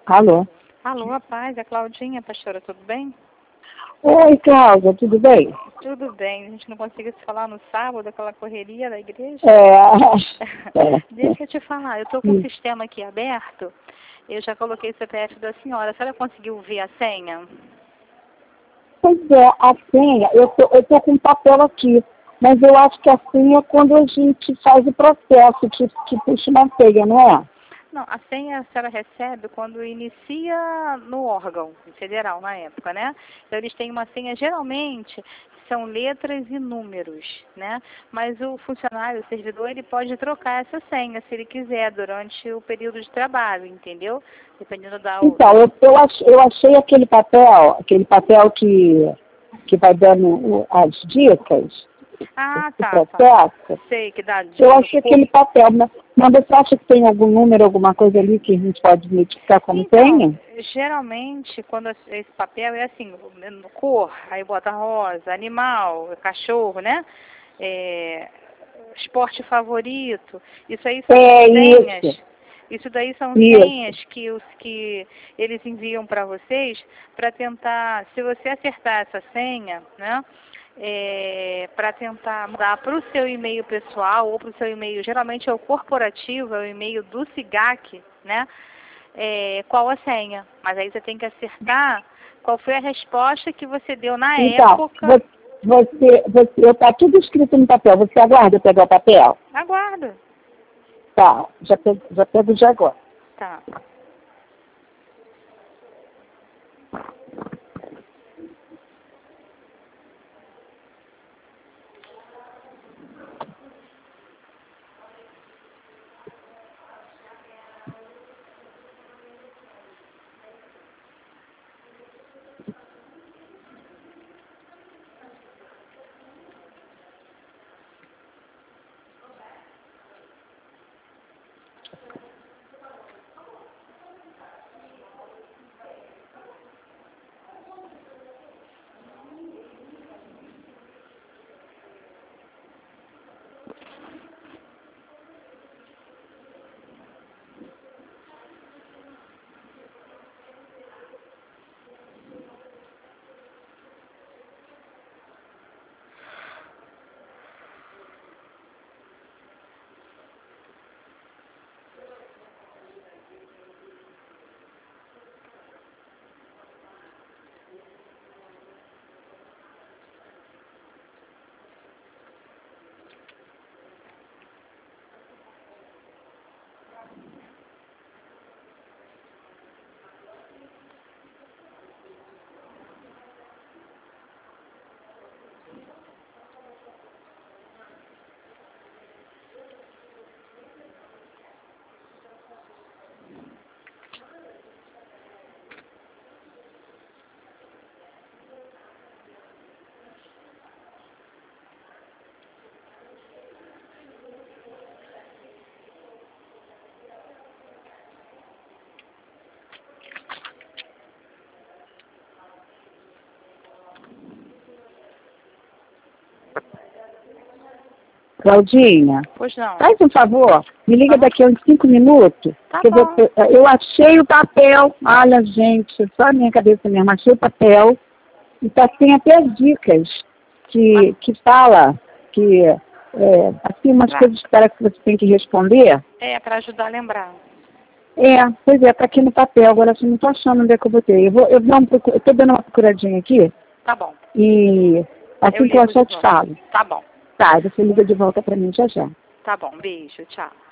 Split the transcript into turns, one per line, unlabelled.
Alô?
Alô, a paz, é a Claudinha, pastora, tudo bem?
Oi, Cláudia, tudo bem?
Tudo bem, a gente não conseguiu se falar no sábado, aquela correria da igreja. Deixa eu te falar, eu estou com o sistema aqui aberto, eu já coloquei o CPF da senhora, a senhora conseguiu ver a senha?
Pois é, a senha, eu tô com papel aqui, mas eu acho que a senha é quando a gente faz o processo, que puxa uma senha, não é?
Não, a senha a senhora recebe quando inicia no órgão federal, na época, né? Então, eles têm uma senha, geralmente, são letras e números, né? Mas o funcionário, o servidor, ele pode trocar essa senha, se ele quiser, durante o período de trabalho, entendeu? Dependendo da...
Então, eu achei aquele papel que vai dando as dicas.
Ah,
tá.
Sei que dá
Eu achei aquele papel, mas você acha que tem algum número, alguma coisa ali que a gente pode identificar como senha?
Geralmente, quando esse papel é assim, cor, aí bota rosa, animal, cachorro, né? Esporte favorito, isso aí são senhas. Isso daí são senhas que eles enviam para vocês para tentar, se você acertar essa senha, né? Para tentar mudar para o seu e-mail pessoal ou para o seu e-mail, geralmente é o corporativo, é o e-mail do SIGAC, né? Qual a senha. Mas aí você tem que acertar qual foi a resposta que você deu na época.
Tá tudo escrito no papel. Você aguarda eu pegar o papel?
Aguardo.
Tá, já pego de agora.
Tá.
Claudinha,
Pois não.
faz um favor, me liga daqui a uns 5 minutos.
Tá
que
bom.
eu achei o papel. Olha, gente, só a minha cabeça mesmo. Achei o papel e tem até as dicas que fala que, assim, umas coisas que parece que você tem que responder.
Para ajudar a lembrar.
Pois é, tá aqui no papel. Agora eu não tô achando onde é que eu botei. Eu tô dando uma procuradinha aqui.
Tá bom.
E assim que eu achar, eu te falo.
Tá bom.
Tá, você liga de volta pra mim já já.
Tá bom, beijo, tchau.